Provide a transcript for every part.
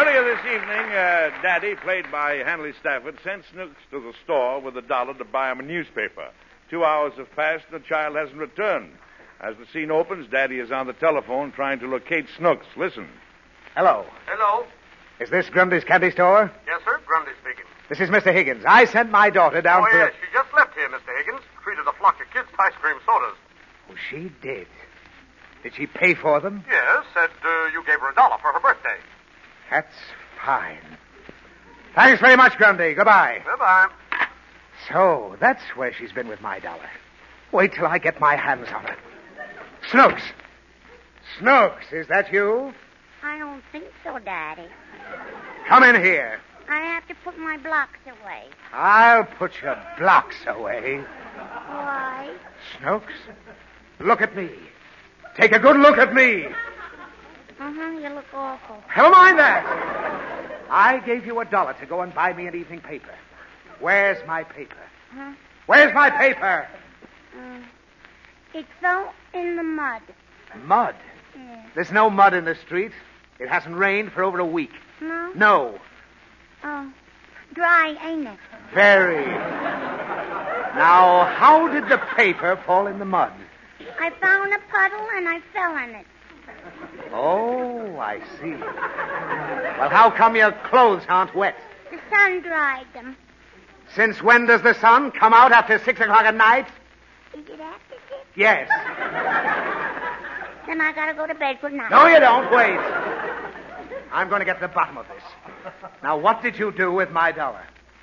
Earlier this evening, Daddy, played by Hanley Stafford, sent Snooks to the store with $1 to buy him a newspaper. 2 hours have passed and the child hasn't returned. As the scene opens, Daddy is on the telephone trying to locate Snooks. Listen. Hello. Hello. Is this Grundy's candy store? Yes, sir. Grundy speaking. This is Mr. Higgins. I sent my daughter down Oh, for... yes. She just left here, Mr. Higgins. Treated a flock of kids to ice cream sodas. Oh, she did. Did she pay for them? Yes. Said you gave her $1 for her birthday. That's fine. Thanks very much, Grundy. Goodbye. Goodbye. So, that's where she's been with my dollar. Wait till I get my hands on her. Snooks! Snooks, is that you? I don't think so, Daddy. Come in here. I have to put my blocks away. I'll put your blocks away. Why? Snooks, look at me. Take a good look at me. You look awful. Never mind that. I gave you $1 to go and buy me an evening paper. Where's my paper? Huh? Where's my paper? It fell in the mud. Mud? Yeah. There's no mud in the street. It hasn't rained for over a week. No? No. Oh, dry, ain't it? Very. Now, how did the paper fall in the mud? I found a puddle and I fell in it. Oh, I see. Well, how come your clothes aren't wet? The sun dried them. Since when does the sun come out after 6 o'clock at night? Is it after 6? Yes. Then I gotta go to bed for night. No, you don't. Wait. I'm going to get to the bottom of this. Now, what did you do with my dollar?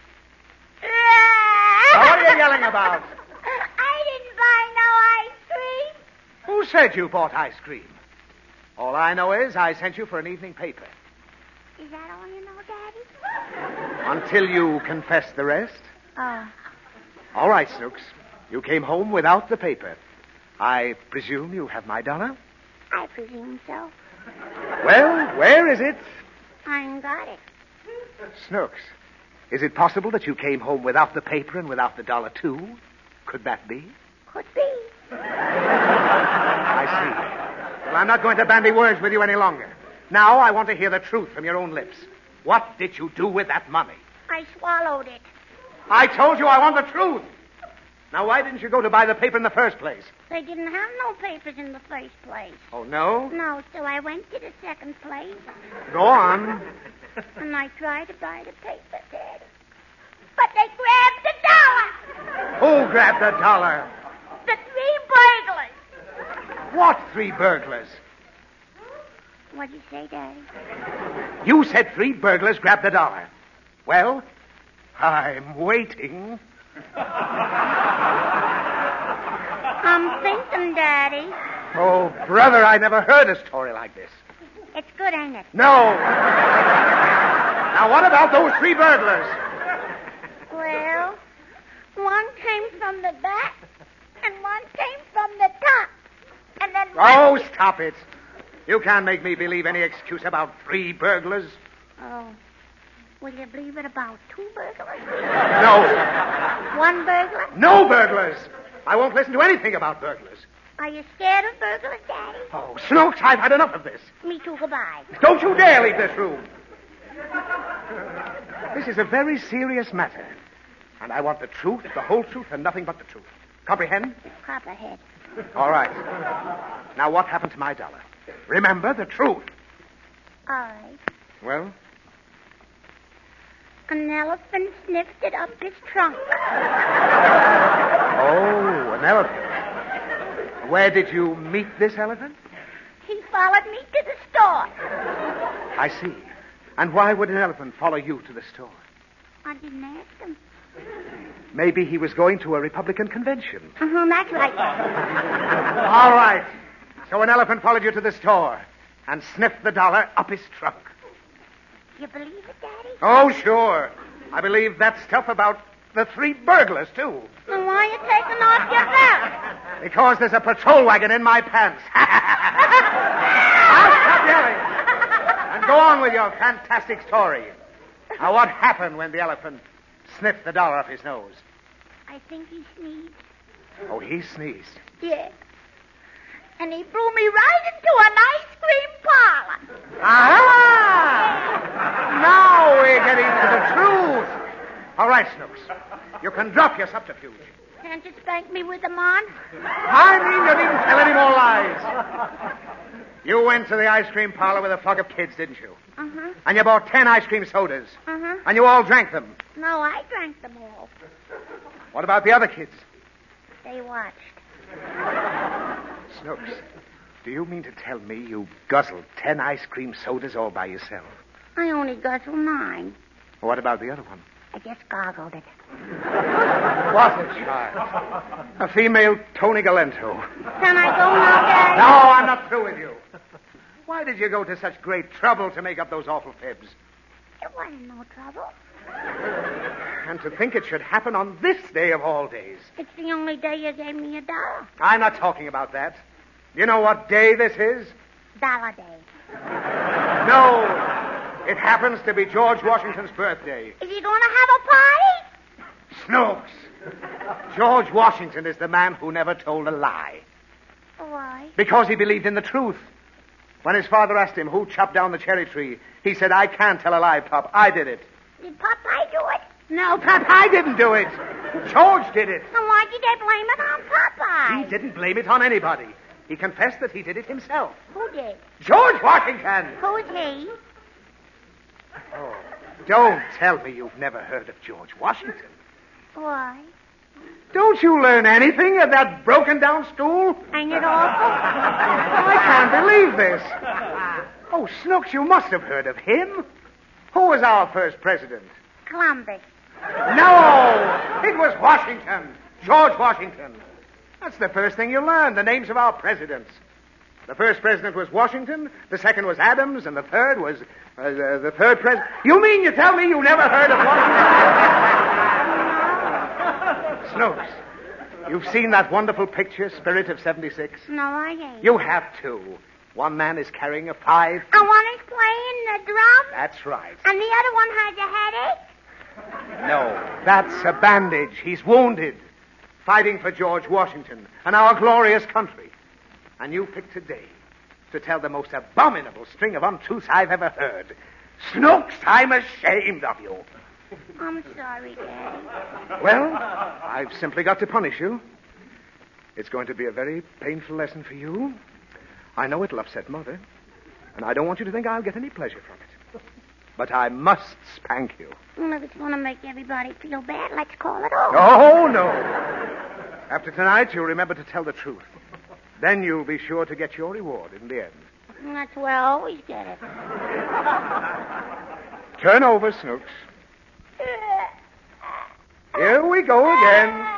Now, what are you yelling about? I didn't buy no ice cream. Who said you bought ice cream? All I know is I sent you for an evening paper. Is that all you know, Daddy? Until you confess the rest. Oh. All right, Snooks. You came home without the paper. I presume you have my dollar? I presume so. Well, where is it? I ain't got it. Snooks, is it possible that you came home without the paper and without the dollar, too? Could that be? Could be. I see. Well, I'm not going to bandy words with you any longer. Now I want to hear the truth from your own lips. What did you do with that money? I swallowed it. I told you I want the truth. Now, why didn't you go to buy the paper in the first place? They didn't have no papers in the first place. Oh, no? No, so I went to the second place, Go on. and I tried to buy the paper, Daddy. But they grabbed the $1. Who grabbed the dollar? The 3 burglars. What 3 burglars? What'd you say, Daddy? You said 3 burglars grabbed the dollar. Well, I'm waiting. I'm thinking, Daddy. Oh, brother, I never heard a story like this. It's good, ain't it? No. Now, what about those 3 burglars? Well, one came from the back, and one came from the top. And then Oh, stop it. You can't make me believe any excuse about 3 burglars. Oh. Will you believe it about 2 burglars? No. 1 burglar? No burglars. I won't listen to anything about burglars. Are you scared of burglars, Daddy? Oh, Snooks, I've had enough of this. Me too, goodbye. Don't you dare leave this room. This is a very serious matter. And I want the truth, the whole truth, and nothing but the truth. Comprehend? Copperhead. All right. Now, what happened to my dollar? Remember the truth. All right. Well? An elephant sniffed it up his trunk. Oh, an elephant. Where did you meet this elephant? He followed me to the store. I see. And why would an elephant follow you to the store? I didn't ask him. Maybe he was going to a Republican convention. That's right. All right. So an elephant followed you to the store and sniffed the dollar up his trunk. You believe it, Daddy? Oh, sure. I believe that stuff about the 3 burglars, too. Then why are you taking off your belt? Because there's a patrol wagon in my pants. I'll stop yelling. And go on with your fantastic story. Now, what happened when the elephant sniffed the dollar up his nose? I think he sneezed. Oh, he sneezed. Yeah. And he blew me right into an ice cream parlor. Aha! getting to the truth. All right, Snooks. You can drop your subterfuge. Can't you spank me with them on? I mean, you needn't tell any more lies. You went to the ice cream parlor with a flock of kids, didn't you? Uh-huh. And you bought 10 ice cream sodas. Uh-huh. And you all drank them. No, I drank them all. What about the other kids? They watched. Snooks, do you mean to tell me you guzzled 10 ice cream sodas all by yourself? I only guzzled 9. What about the other one? I just goggled it. What a child. A female Tony Galento. Can I go now, Daddy? No, I'm not through with you. Why did you go to such great trouble to make up those awful fibs? It wasn't no trouble. And to think it should happen on this day of all days. It's the only day you gave me $1. I'm not talking about that. You know what day this is? $1 day. No. It happens to be George Washington's birthday. Is he going to have a party? Snooks. George Washington is the man who never told a lie. Why? Because he believed in the truth. When his father asked him who chopped down the cherry tree, he said, I can't tell a lie, Pop. I did it. Did Popeye do it? No, Popeye didn't do it. George did it. Then why did they blame it on Popeye? He didn't blame it on anybody. He confessed that he did it himself. Who did? George Washington! Who's he? Oh, don't tell me you've never heard of George Washington. Why? Don't you learn anything at that broken-down school? Ain't it awful? I can't believe this. Oh, Snooks, you must have heard of him. Who was our first president? Columbus. No! It was Washington. George Washington. That's the first thing you learn, the names of our presidents. The first president was Washington, the second was Adams, and the third was... the third president... You mean you tell me you never heard of Washington? Snooks, you've seen that wonderful picture, Spirit of 76? No, I ain't. You have too. One man is carrying a 5. And one is playing the drum? That's right. And the other one has a headache? No, that's a bandage. He's wounded. Fighting for George Washington and our glorious country. And you picked today to tell the most abominable string of untruths I've ever heard. Snooks, I'm ashamed of you. I'm sorry, Daddy. Well, I've simply got to punish you. It's going to be a very painful lesson for you. I know it'll upset Mother, and I don't want you to think I'll get any pleasure from it. But I must spank you. Well, if it's going to make everybody feel bad, let's call it off. Oh, no. After tonight, you'll remember to tell the truth. Then you'll be sure to get your reward in the end. That's where I always get it. Turn over, Snooks. Here we go again.